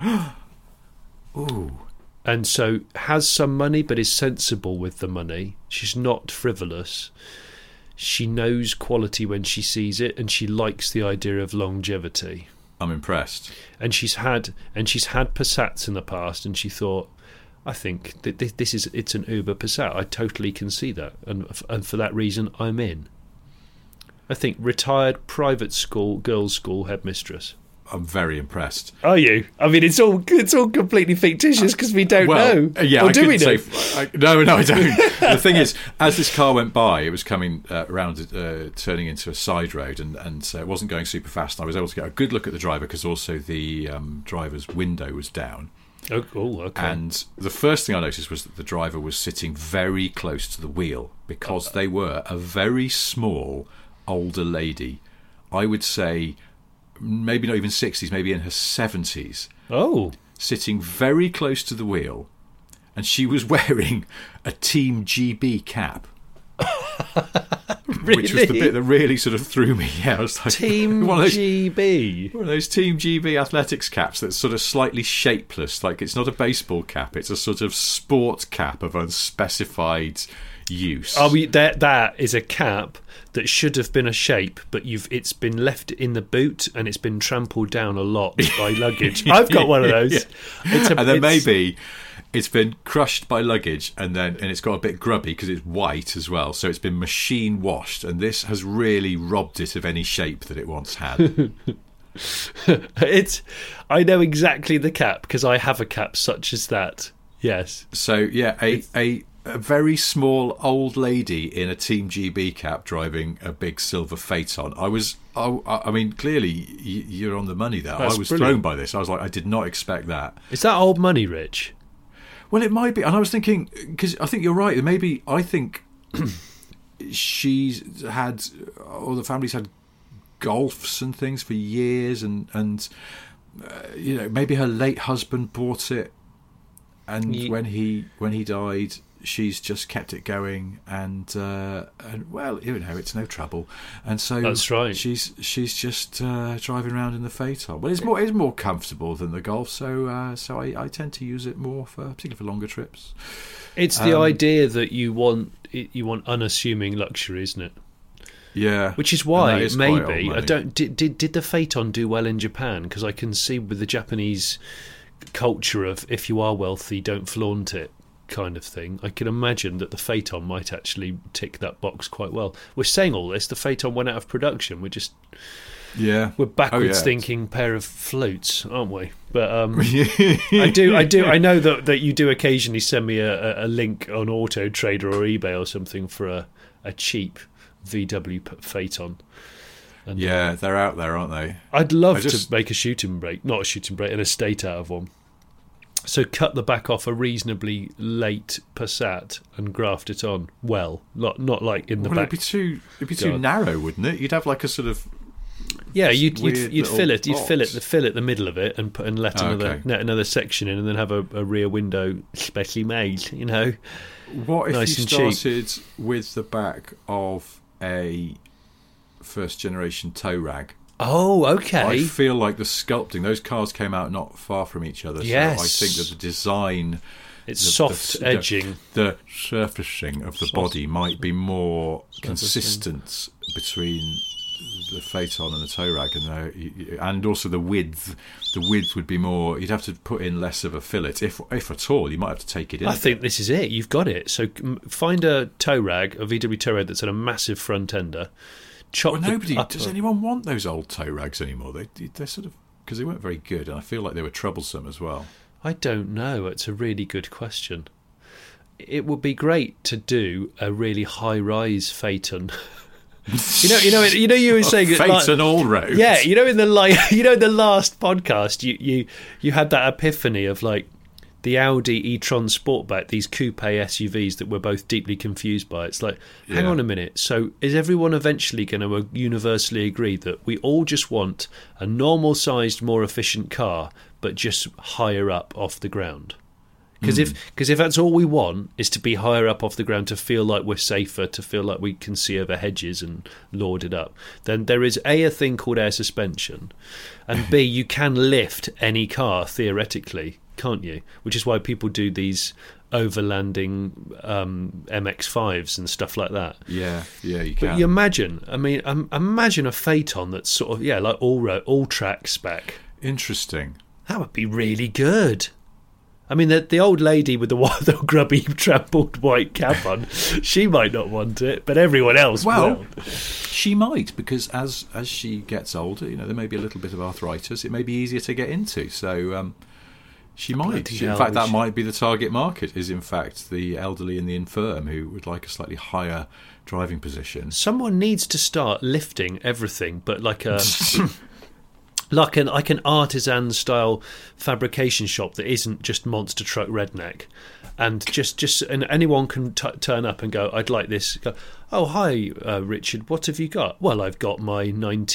Ooh. And so has some money but is sensible with the money. She's not frivolous. She knows quality when she sees it, and she likes the idea of longevity. I'm impressed. And she's had Passats in the past, and she thought, I think that it's an Uber Passat. I totally can see that, and for that reason, I'm in. I think retired private school, girls' school headmistress. I'm very impressed. Are you? I mean, it's all completely fictitious because we don't know. Yeah, or I do we know? No, I don't. The thing is, as this car went by, it was coming around, turning into a side road, and so it wasn't going super fast. And I was able to get a good look at the driver because also the driver's window was down. Oh, okay. And the first thing I noticed was that the driver was sitting very close to the wheel because they were a very small older lady. I would say maybe not even 60s, maybe in her 70s. Oh. Sitting very close to the wheel. And she was wearing a Team GB cap. Really? Which was the bit that really sort of threw me. Yeah, I was like, Team GB. One of those Team GB athletics caps that's sort of slightly shapeless. Like, it's not a baseball cap. It's a sort of sports cap of unspecified use. That is a cap that should have been a shape, but it's been left in the boot and it's been trampled down a lot by luggage. I've got one of those. Yeah. Maybe it's been crushed by luggage, and it's got a bit grubby because it's white as well. So it's been machine washed, and this has really robbed it of any shape that it once had. I know exactly the cap because I have a cap such as that. Yes. So yeah, a very small old lady in a Team GB cap driving a big silver Phaeton. I mean, clearly you're on the money there. That's I was brilliant. thrown by this. I was like, I did not expect that. Is that old money, Rich? Well, it might be. And I was thinking, because I think you're right. Maybe I think she's had, or the family's had Golfs and things for years, and maybe her late husband bought it, and when he died, she's just kept it going, and well, it's no trouble, and so that's right. She's just driving around in the Phaeton. Well, it's more comfortable than the Golf, so I tend to use it more particularly for longer trips. It's the idea that you want unassuming luxury, isn't it? Yeah, which is why is maybe I don't. Did the Phaeton do well in Japan? Because I can see with the Japanese culture of if you are wealthy, don't flaunt it kind of thing. I can imagine that the Phaeton might actually tick that box quite well. We're saying all this. The Phaeton went out of production. We're backwards thinking pair of flutes, aren't we? But I know that you do occasionally send me a link on Auto Trader or eBay or something for a cheap VW Phaeton. And yeah, they're out there, aren't they? I'd love to make an estate out of one. So cut the back off a reasonably late Passat and graft it on. Well, not like in the back. It'd be too narrow, wouldn't it? You'd have like a sort of you'd fill it the middle of it and let another section in, and then have a rear window specially made. What if nice you and started with the back of a first generation tow rag? Oh, okay. I feel like the sculpting, those cars came out not far from each other. Yes. So I think that the design, it's soft edging. The surfacing of the body might be more consistent between the Phaeton and the tow rag, and also the width. The width would be more. You'd have to put in less of a fillet, if at all. You might have to take it in. I think this is it. You've got it. So find a tow rag, a VW tow rag that's at a massive front ender. Does anyone want those old tow rags anymore? They're sort of, because they weren't very good, and I feel like they were troublesome as well. I don't know. It's a really good question. It would be great to do a really high-rise Phaeton You were saying fate and all roads. Yeah, in the the last podcast, you had that epiphany of like the Audi e-tron Sportback, these coupe SUVs that we're both deeply confused by. It's like, hang on a minute. So is everyone eventually going to universally agree that we all just want a normal-sized, more efficient car, but just higher up off the ground? Because if that's all we want is to be higher up off the ground, to feel like we're safer, to feel like we can see over hedges and lord it up, then there is a thing called air suspension, and B, you can lift any car theoretically, can't you? Which is why people do these overlanding MX-5s and stuff like that. Yeah, you can. But you imagine a Phaeton that's sort of like all track spec. Interesting. That would be really good. I mean, the old lady with the grubby, trampled white cap on, she might not want it, but everyone else will. She might, because as she gets older, there may be a little bit of arthritis. It may be easier to get into, so she might. In fact, that might be the target market, is in fact the elderly and the infirm who would like a slightly higher driving position. Someone needs to start lifting everything, but like a... Like an artisan style fabrication shop that isn't just monster truck redneck, and and anyone can turn up and go, I'd like this. Go, oh hi, Richard, what have you got? Well, I've got my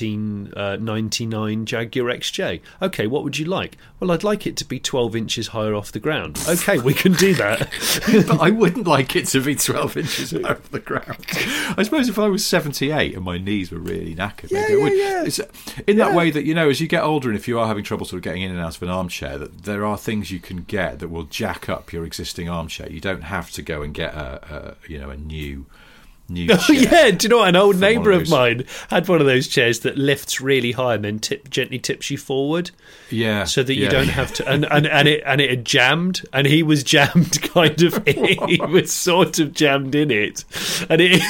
1999 Jaguar XJ. Okay, what would you like? Well, I'd like it to be 12 inches higher off the ground. Okay, we can do that. But I wouldn't like it to be 12 inches higher off the ground. I suppose if I was 78 and my knees were really knackered, maybe I would. It's in that way that, as you get older and if you are having trouble sort of getting in and out of an armchair, that there are things you can get that will jack up your existing armchair. You don't have to go and get a new chair. Do you know what? An old neighbour of mine had one of those chairs that lifts really high and then gently tips you forward. Yeah. So that you don't have to. And it had jammed, and he was jammed kind of. He was sort of jammed in it, and it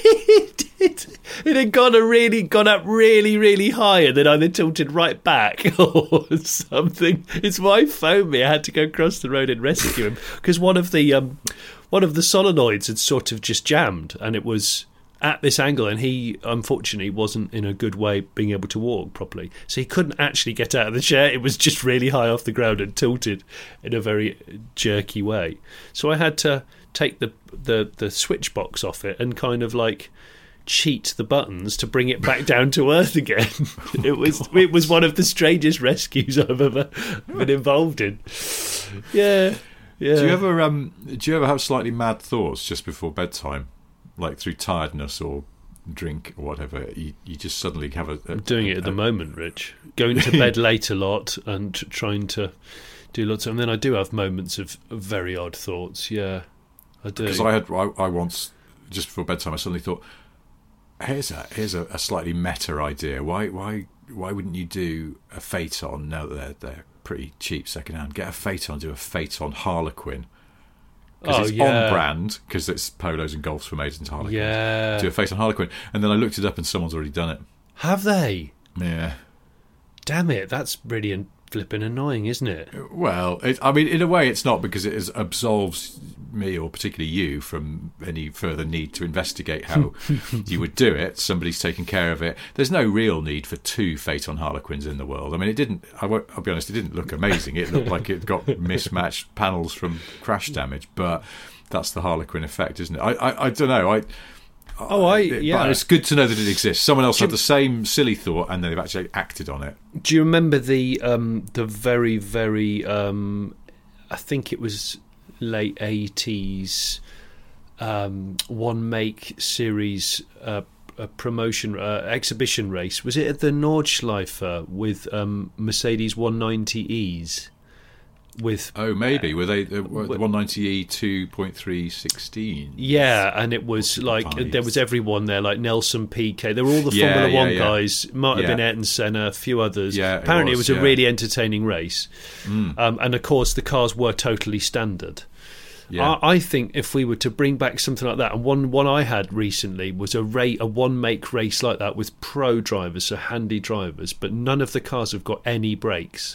had gone up really, really high, and then either tilted right back or something. His wife phoned me. I had to go across the road and rescue him because one of the solenoids had sort of just jammed, and it was at this angle, and he unfortunately wasn't in a good way being able to walk properly, so he couldn't actually get out of the chair. It was just really high off the ground and tilted in a very jerky way. So I had to take the switch box off it and kind of like cheat the buttons to bring it back down to earth again. It was one of the strangest rescues I've ever been involved in. Yeah. Yeah. Do you ever have slightly mad thoughts just before bedtime, like through tiredness or drink or whatever? You just suddenly have I'm doing it at the moment, Rich. Going to bed late a lot and trying to do lots of... And then I do have moments of very odd thoughts. Yeah, I do. Because I once, just before bedtime, I suddenly thought, here's a slightly meta idea. Why wouldn't you do a Phaeton now that they're pretty cheap second-hand? Get a Phaeton, do a Phaeton Harlequin, because it's on brand, because it's polos and golfs were made into Harlequins. Yeah, do a Phaeton Harlequin, and then I looked it up and someone's already done it. Have they? Yeah. Damn it, that's really flipping annoying, isn't it? Well, in a way it's not, because it absolves me, or particularly you, from any further need to investigate how you would do it. Somebody's taken care of it. There's no real need for two Phaeton Harlequins in the world. I mean, I'll be honest, it didn't look amazing. It looked like it got mismatched panels from crash damage, but that's the Harlequin effect, isn't it? I don't know. But it's good to know that it exists. Someone else had the same silly thought, and then they've actually acted on it. Do you remember the very, very I think it was late 80s one make series promotion exhibition race? Was it at the Nordschleife with Mercedes 190Es? With maybe were they the 190E 2.316? Yeah, and it was like there was everyone there, like Nelson Piquet. There were all the Formula One guys. Might have been Ayrton Senna, a few others. Yeah, apparently it was a really entertaining race. And of course the cars were totally standard. Yeah. I think if we were to bring back something like that, and one I had recently was a one make race like that with pro drivers, so handy drivers, but none of the cars have got any brakes.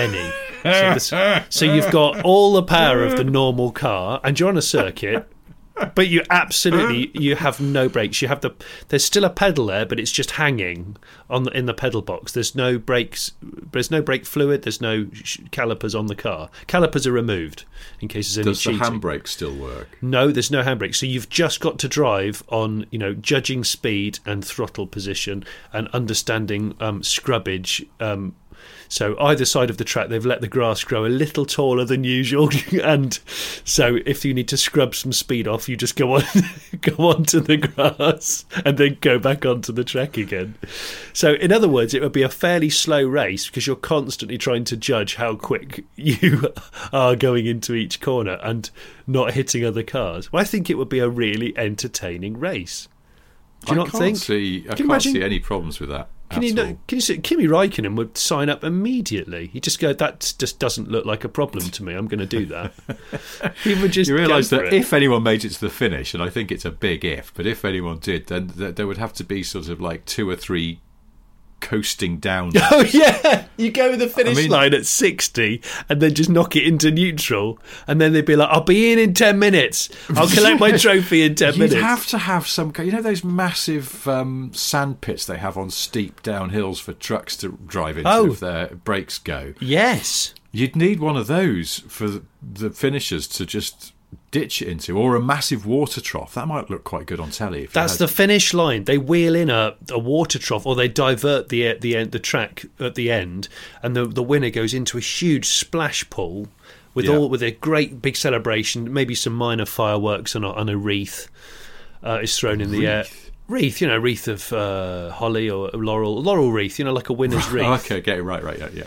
So you've got all the power of the normal car, and you're on a circuit, But you have no brakes. There's still a pedal there, but it's just hanging in the pedal box. There's no brakes. There's no brake fluid. There's no calipers on the car. Calipers are removed in case there's any cheating. Does the handbrake still work? No, there's no handbrake. So you've just got to drive on, judging speed and throttle position and understanding scrubbage. So either side of the track, they've let the grass grow a little taller than usual, and so if you need to scrub some speed off, you just go onto the grass and then go back onto the track again. So in other words, it would be a fairly slow race because you're constantly trying to judge how quick you are going into each corner and not hitting other cars. Well, I think it would be a really entertaining race. Do you not think? I can't see any problems with that. Can you see Kimi Räikkönen would sign up immediately? He'd just go, that just doesn't look like a problem to me. I'm going to do that. He would just. You realise that if anyone made it to the finish, and I think it's a big if, but if anyone did, then there would have to be sort of like 2 or 3 coasting down. Oh yeah, you go with the finish line at 60 and then just knock it into neutral, and then they'd be like, I'll be in 10 minutes, I'll collect my trophy in 10 minutes. You'd have to have some, those massive sand pits they have on steep down hills for trucks to drive into if their brakes go. Yes, you'd need one of those for the finishers to just ditch it into, or a massive water trough. That might look quite good on telly. That's the finish line. They wheel in a water trough, or they divert the track at the end, and the winner goes into a huge splash pool with a great big celebration. Maybe some minor fireworks and a wreath is thrown in the air. Wreath, wreath of holly or laurel wreath. Like a winner's wreath. Oh, okay, get it right, yeah.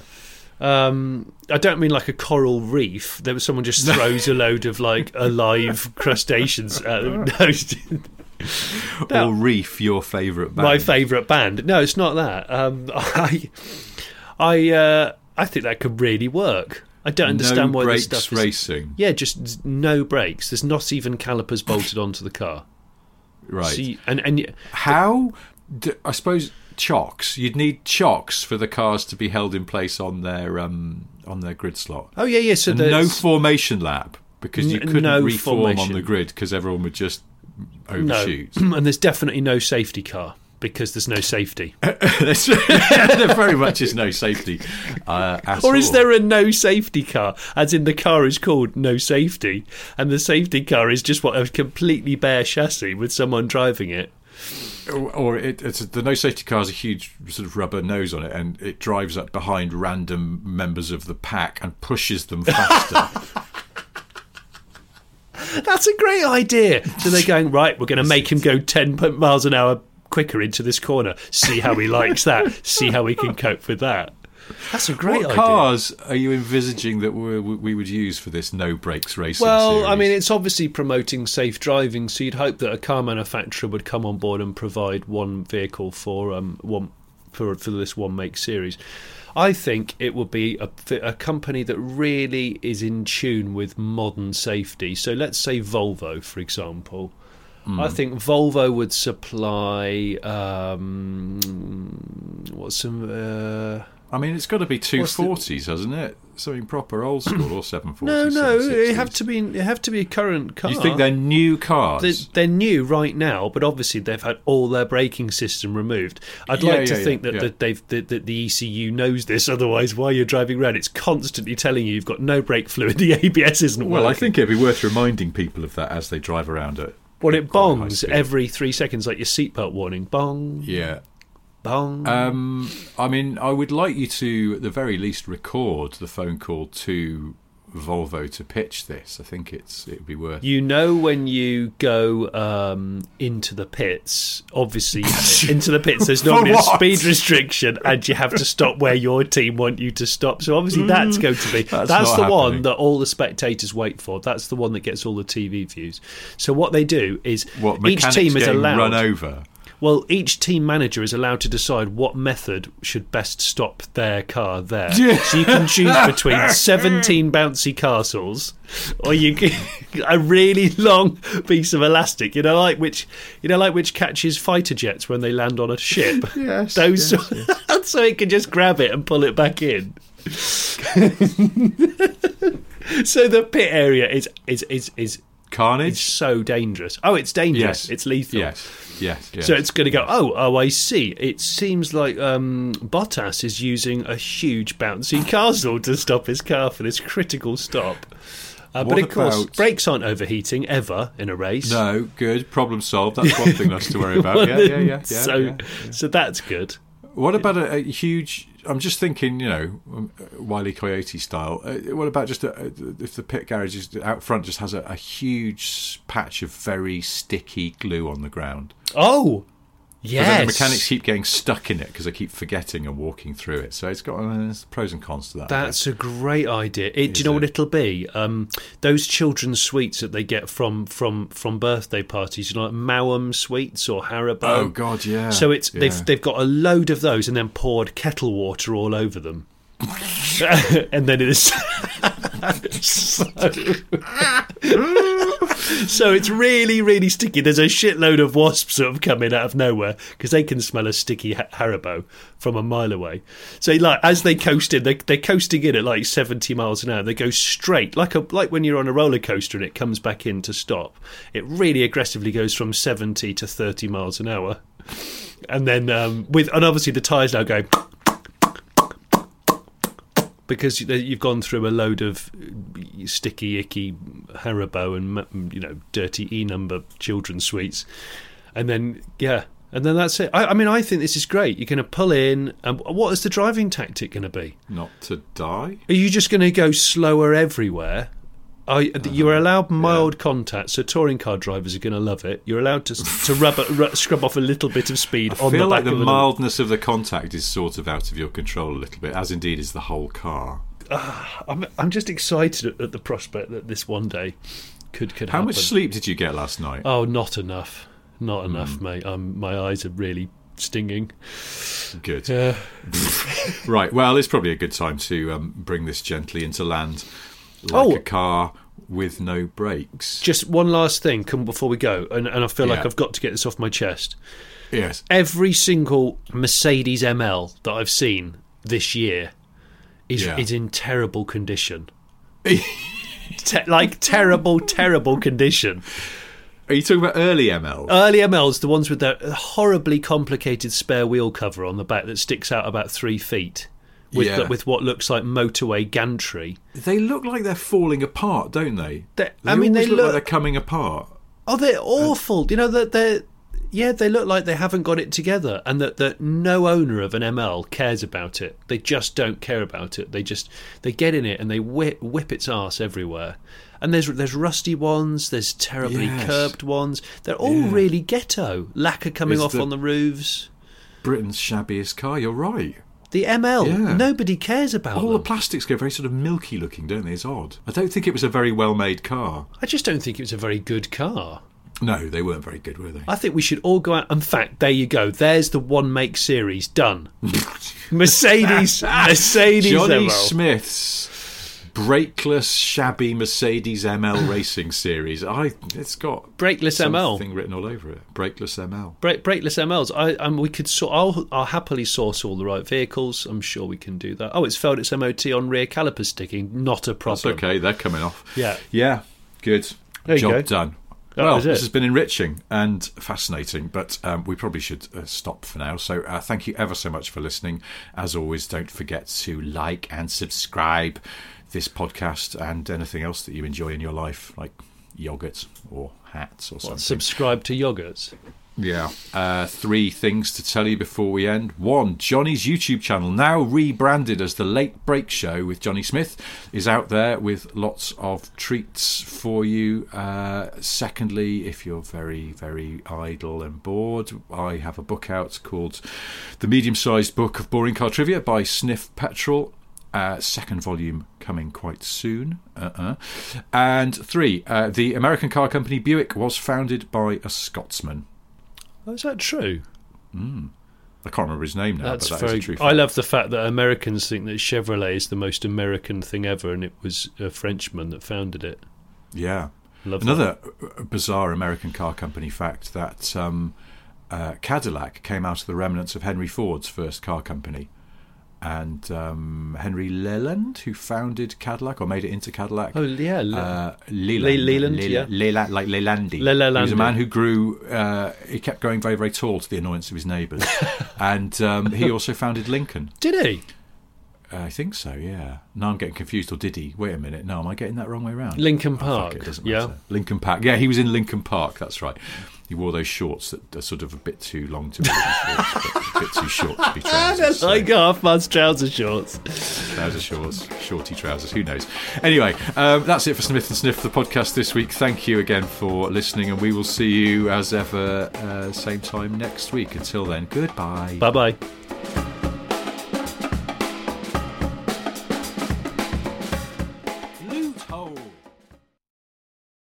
I don't mean like a coral reef. There was someone just throws a load of like alive crustaceans at them. No. Or Reef, your favourite band? My favourite band. No, it's not that. I think that could really work. I don't understand why this stuff is racing. Yeah, just no brakes. There's not even calipers bolted onto the car. Right. So how? I suppose. Chocks. You'd need chocks for the cars to be held in place on their grid slot. Oh yeah. So no formation lap because you couldn't reform on the grid because everyone would just overshoot. No. And there's definitely no safety car because there's no safety. There very much is no safety at all. Or is there a no safety car, as in the car is called no safety, and the safety car is just a completely bare chassis with someone driving it? Or it's the no safety car has a huge sort of rubber nose on it, and it drives up behind random members of the pack and pushes them faster. That's a great idea. So they're going, right, we're going to make him go 10 miles an hour quicker into this corner. See how he likes that. See how we can cope with that. That's a great idea. What cars are you envisaging that we would use for this no brakes racing series? I mean, it's obviously promoting safe driving, so you'd hope that a car manufacturer would come on board and provide one vehicle for this one make series. I think it would be a company that really is in tune with modern safety. So let's say Volvo, for example. I think Volvo would supply it's got to be 240s, hasn't it? Something proper old school, or 740s. No, it have to be a current car. You think they're new cars? They're new right now, but obviously they've had all their braking system removed. I'd like to think that the ECU knows this. Otherwise, while you're driving around, it's constantly telling you've got no brake fluid. The ABS isn't working. Well, I think it'd be worth reminding people of that as they drive around it. Well, it bongs every 3 seconds, like your seatbelt warning. Bong. Yeah. Bong. I would like you to, at the very least, record the phone call to Volvo to pitch this. I think it'd be worth. When you go into the pits, obviously into the pits, there's normally a speed restriction, and you have to stop where your team want you to stop. So obviously that's going to be that's the one that all the spectators wait for. That's the one that gets all the TV views. So what they do is each team is allowed run over. Well, each team manager is allowed to decide what method should best stop their car there. So you can choose between 17 bouncy castles, or you can a really long piece of elastic. Like which catches fighter jets when they land on a ship. Yes. So it can just grab it and pull it back in. So the pit area is carnage. It's so dangerous. Oh, it's dangerous. Yes. It's lethal. Yes. So it's going to go, oh, I see. It seems like Bottas is using a huge bouncy castle to stop his car for this critical stop. But of course, brakes aren't overheating ever in a race. No, good. Problem solved. That's one thing not to worry about. Yeah. So that's good. What about a huge... I'm just thinking, Wile E. Coyote style. What about just if the pit garage is out front just has a huge patch of very sticky glue on the ground? Oh, yes. But then the mechanics keep getting stuck in it because they keep forgetting and walking through it. So it's got pros and cons to that. That's a great idea. Do you know what it'll be? Those children's sweets that they get from birthday parties, like Mauam sweets or Haribo. Oh God, yeah. So they've got a load of those and then poured kettle water all over them. And then it is so it's really, really sticky. There's a shitload of wasps sort of coming out of nowhere because they can smell a sticky Haribo from a mile away. So like as they coast in, they're coasting in at like 70 miles an hour. They go straight like when you're on a roller coaster and it comes back in to stop. It really aggressively goes from 70 to 30 miles an hour, and then and obviously the tyres now go. Because you've gone through a load of sticky, icky Haribo and dirty E-number children's sweets, and then that's it. I think this is great. You're going to pull in, and what is the driving tactic going to be? Not to die. Are you just going to go slower everywhere? You're allowed mild contact, so touring car drivers are going to love it. You're allowed to scrub off a little bit of speed on the back. I feel like the mildness of the contact is sort of out of your control a little bit, as indeed is the whole car. I'm just excited at the prospect that this one day could happen. How much sleep did you get last night? Oh, not enough. Not enough, mate. My eyes are really stinging. Good. Yeah. Right, well, it's probably a good time to bring this gently into land. Like a car with no brakes. Just one last thing before we go, and I feel like I've got to get this off my chest. Yes. Every single Mercedes ML that I've seen this year is in terrible condition. Terrible condition. Are you talking about early MLs? Early MLs, the ones with the horribly complicated spare wheel cover on the back that sticks out about 3 feet. With what looks like motorway gantry. They look like they're falling apart, don't they? They look like they're coming apart. Oh, they're awful. They look like they haven't got it together, and that no owner of an ML cares about it. They just don't care about it. They get in it and they whip its arse everywhere. And there's rusty ones, there's terribly curbed ones. They're all really ghetto. Lacquer coming off on the roofs. Britain's shabbiest car, you're right. The ML, nobody cares about all them. The plastics go very sort of milky looking, don't they? It's odd. I don't think it was a very well-made car. I just don't think it was a very good car. No, they weren't very good, were they? I think we should all go out. In fact, there you go. There's the one-make series done. Mercedes Johnny ML. Smith's brakeless, shabby Mercedes ML racing series. It's got brakeless ML thing written all over it. Brakeless ML. Brakeless MLs. We could. I'll happily source all the right vehicles. I'm sure we can do that. Oh, it's failed its MOT on rear caliper sticking. Not a problem. That's okay. They're coming off. Yeah. Good. Job done. Well, this has been enriching and fascinating, but we probably should stop for now. So thank you ever so much for listening. As always, don't forget to like and subscribe this podcast and anything else that you enjoy in your life, like yogurts or hats or something. Subscribe to yogurts. Yeah. 3 things to tell you before we end. 1, Johnny's YouTube channel, now rebranded as The Late Break Show with Johnny Smith, is out there with lots of treats for you. Secondly, if you're very, very idle and bored, I have a book out called The Medium-Sized Book of Boring Car Trivia by Sniff Petrol. 2nd volume coming quite soon. And 3, the American car company Buick was founded by a Scotsman. Oh, is that true? I can't remember his name now, but that is a true fact. I love the fact that Americans think that Chevrolet is the most American thing ever, and it was a Frenchman that founded it. Yeah. Love Another bizarre American car company fact that Cadillac came out of the remnants of Henry Ford's first car company. and Henry Leland, who founded Cadillac or made it into Cadillac. Oh yeah, Leland, like Lelandi. He was a man who grew. He kept growing very, very tall to the annoyance of his neighbours, and he also founded Lincoln. Did he? I think so. Yeah. Now I'm getting confused. Or did he? Wait a minute. No, am I getting that wrong way around? Lincoln Park. Fuck it, doesn't matter. Lincoln Park. Yeah, he was in Lincoln Park. That's right. He wore those shorts that are sort of a bit too long to be shorts, but a bit too short to be trousers. Like half-mast trouser shorts. Trouser shorts, shorty trousers, who knows. Anyway, that's it for Smith and Sniff, the podcast this week. Thank you again for listening, and we will see you as ever same time next week. Until then, goodbye. Bye-bye.